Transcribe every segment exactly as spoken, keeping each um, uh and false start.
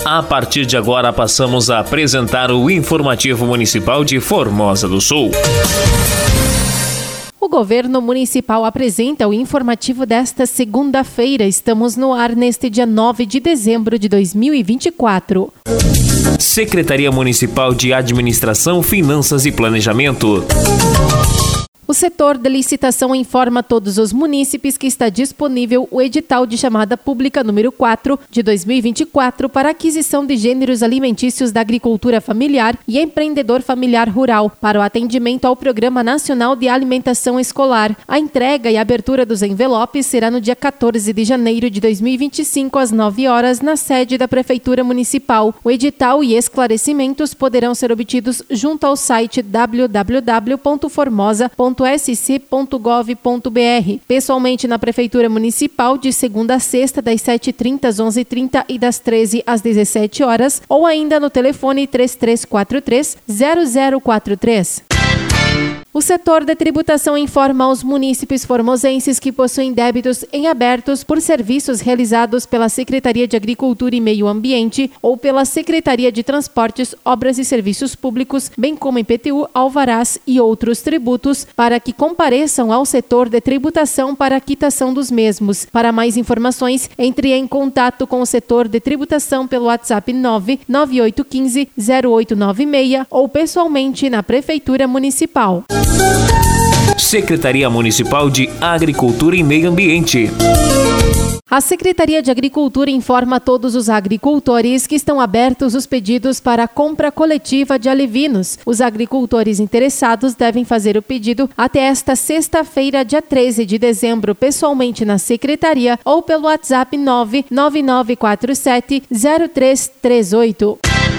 A partir de agora passamos a apresentar o informativo municipal de Formosa do Sul. O governo municipal apresenta o informativo desta segunda-feira. Estamos no ar neste dia nove de dezembro de dois mil e vinte e quatro. Secretaria Municipal de Administração, Finanças e Planejamento. O setor de licitação informa a todos os munícipes que está disponível o edital de chamada pública número quatro de dois mil e vinte e quatro para aquisição de gêneros alimentícios da agricultura familiar e empreendedor familiar rural para o atendimento ao Programa Nacional de Alimentação Escolar. A entrega e abertura dos envelopes será no dia quatorze de janeiro de dois mil e vinte e cinco às nove horas na sede da Prefeitura Municipal. O edital e esclarecimentos poderão ser obtidos junto ao site w w w ponto formosa ponto s c ponto gov ponto b r, pessoalmente na Prefeitura Municipal de segunda a sexta das sete e trinta às onze e trinta e das treze às dezessete horas, ou ainda no telefone três três quatro três, zero zero quatro três. O setor de tributação informa aos munícipes formosenses que possuem débitos em abertos por serviços realizados pela Secretaria de Agricultura e Meio Ambiente ou pela Secretaria de Transportes, Obras e Serviços Públicos, bem como I P T U, alvarás e outros tributos, para que compareçam ao setor de tributação para a quitação dos mesmos. Para mais informações, entre em contato com o setor de tributação pelo WhatsApp nove nove oito um cinco, zero oito nove seis ou pessoalmente na Prefeitura Municipal. Secretaria Municipal de Agricultura e Meio Ambiente. A Secretaria de Agricultura informa a todos os agricultores que estão abertos os pedidos para a compra coletiva de alevinos. Os agricultores interessados devem fazer o pedido até esta sexta-feira, dia treze de dezembro, pessoalmente na Secretaria ou pelo WhatsApp nove nove nove quatro sete, zero três três oito.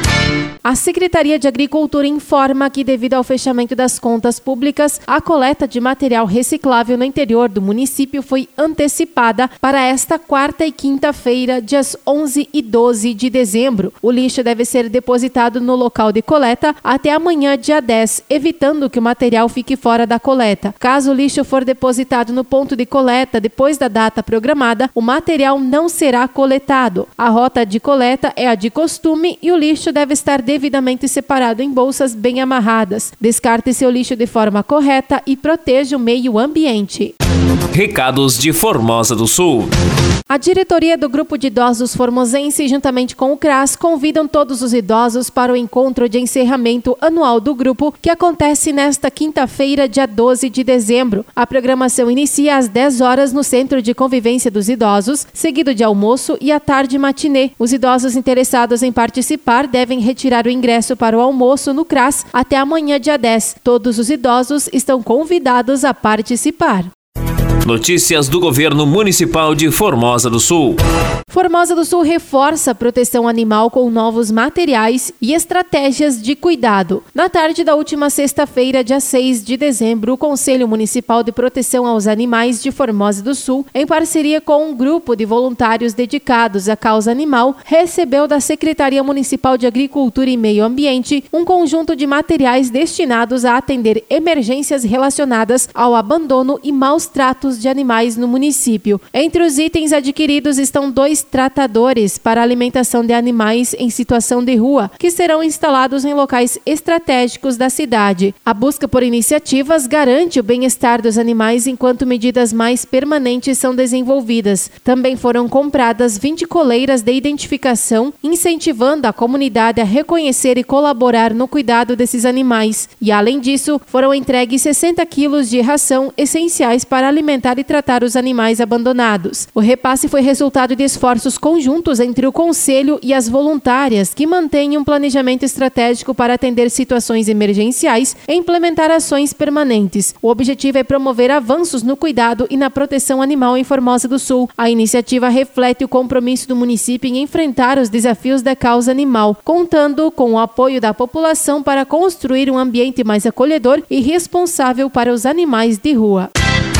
A Secretaria de Agricultura informa que, devido ao fechamento das contas públicas, a coleta de material reciclável no interior do município foi antecipada para esta quarta e quinta-feira, dias onze e doze de dezembro. O lixo deve ser depositado no local de coleta até amanhã, dia dez, evitando que o material fique fora da coleta. Caso o lixo for depositado no ponto de coleta depois da data programada, o material não será coletado. A rota de coleta é a de costume e o lixo deve estar devidamente separado em bolsas bem amarradas. Descarte seu lixo de forma correta e proteja o meio ambiente. Recados de Formosa do Sul. A diretoria do Grupo de Idosos Formosense, juntamente com o CRAS, convidam todos os idosos para o encontro de encerramento anual do grupo, que acontece nesta quinta-feira, dia doze de dezembro. A programação inicia às dez horas no Centro de Convivência dos Idosos, seguido de almoço e à tarde matinê. Os idosos interessados em participar devem retirar o ingresso para o almoço no CRAS até amanhã, dia dez. Todos os idosos estão convidados a participar. Notícias do Governo Municipal de Formosa do Sul. Formosa do Sul reforça a proteção animal com novos materiais e estratégias de cuidado. Na tarde da última sexta-feira, dia seis de dezembro, o Conselho Municipal de Proteção aos Animais de Formosa do Sul, em parceria com um grupo de voluntários dedicados à causa animal, recebeu da Secretaria Municipal de Agricultura e Meio Ambiente um conjunto de materiais destinados a atender emergências relacionadas ao abandono e maus tratos de animais no município. Entre os itens adquiridos estão dois tratadores para alimentação de animais em situação de rua, que serão instalados em locais estratégicos da cidade. A busca por iniciativas garante o bem-estar dos animais enquanto medidas mais permanentes são desenvolvidas. Também foram compradas vinte coleiras de identificação, incentivando a comunidade a reconhecer e colaborar no cuidado desses animais. E, além disso, foram entregues sessenta quilos de ração essenciais para alimentar e tratar os animais abandonados. O repasse foi resultado de esforços conjuntos entre o Conselho e as voluntárias, que mantêm um planejamento estratégico para atender situações emergenciais e implementar ações permanentes. O objetivo é promover avanços no cuidado e na proteção animal em Formosa do Sul. A iniciativa reflete o compromisso do município em enfrentar os desafios da causa animal, contando com o apoio da população para construir um ambiente mais acolhedor e responsável para os animais de rua.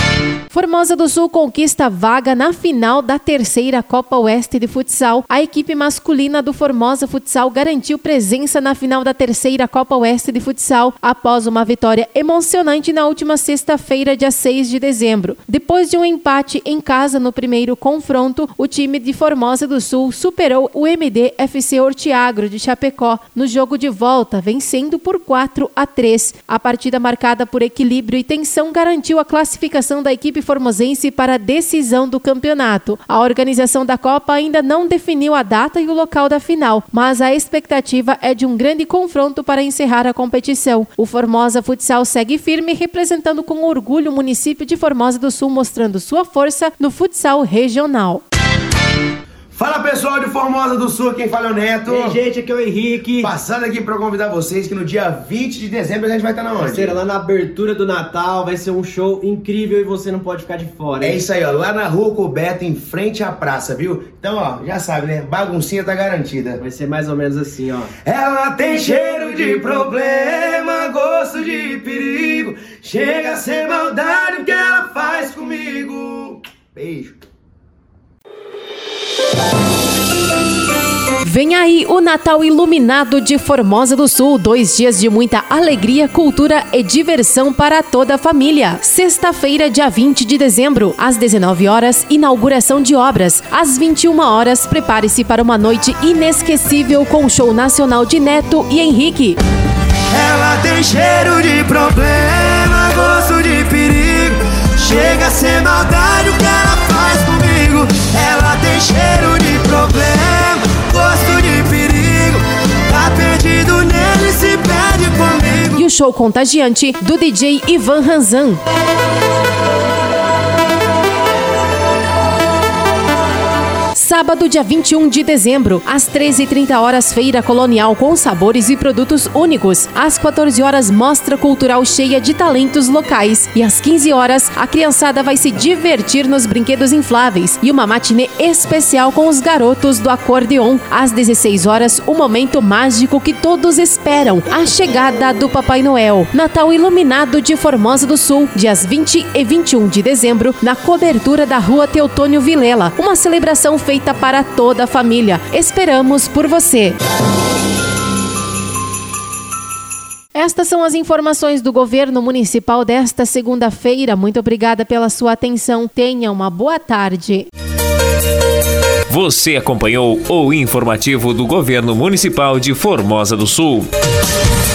Formosa do Sul conquista vaga na final da terceira Copa Oeste de Futsal. A equipe masculina do Formosa Futsal garantiu presença na final da terceira Copa Oeste de Futsal após uma vitória emocionante na última sexta-feira, dia seis de dezembro. Depois de um empate em casa no primeiro confronto, o time de Formosa do Sul superou o M D F C Ortiagro de Chapecó no jogo de volta, vencendo por quatro a três. A partida marcada por equilíbrio e tensão garantiu a classificação da equipe formosense para a decisão do campeonato. A organização da Copa ainda não definiu a data e o local da final, mas a expectativa é de um grande confronto para encerrar a competição. O Formosa Futsal segue firme, representando com orgulho o município de Formosa do Sul, mostrando sua força no futsal regional. Fala pessoal de Formosa do Sul, quem fala é o Neto. E aí, gente, aqui é o Henrique. Passando aqui para convidar vocês que no dia vinte de dezembro a gente vai estar na onde? Será lá na abertura do Natal, vai ser um show incrível e você não pode ficar de fora, hein? É isso aí, ó, lá na Rua Coberta, em frente à praça, viu? Então, ó, já sabe, né? Baguncinha tá garantida. Vai ser mais ou menos assim, ó. Ela tem cheiro de problema, gosto de perigo, chega a ser maldade o que ela faz comigo. Beijo. Vem aí o Natal iluminado de Formosa do Sul. Dois dias de muita alegria, cultura e diversão para toda a família. Sexta-feira, dia vinte de dezembro, às dezenove horas, inauguração de obras. Às vinte e uma horas, prepare-se para uma noite inesquecível com o show nacional de Neto e Henrique. Ela tem cheiro de problema, gosto de perigo, chega a ser maldade o que ela faz comigo. Ela tem cheiro de problema, gosto de perigo, tá perdido nele, se perde comigo. E o show contagiante do D J Ivan Ranzan. Sábado, dia vinte e um de dezembro, às treze e trinta horas, feira colonial com sabores e produtos únicos. Às quatorze horas, mostra cultural cheia de talentos locais. E às quinze horas, a criançada vai se divertir nos brinquedos infláveis e uma matinê especial com os garotos do acordeon. Às dezesseis horas, o momento mágico que todos esperam, a chegada do Papai Noel. Natal iluminado de Formosa do Sul, dias vinte e vinte e um de dezembro, na cobertura da Rua Teotônio Vilela. Uma celebração feita para toda a família. Esperamos por você. Estas são as informações do governo municipal desta segunda-feira. Muito obrigada pela sua atenção. Tenha uma boa tarde. Você acompanhou o informativo do governo municipal de Formosa do Sul.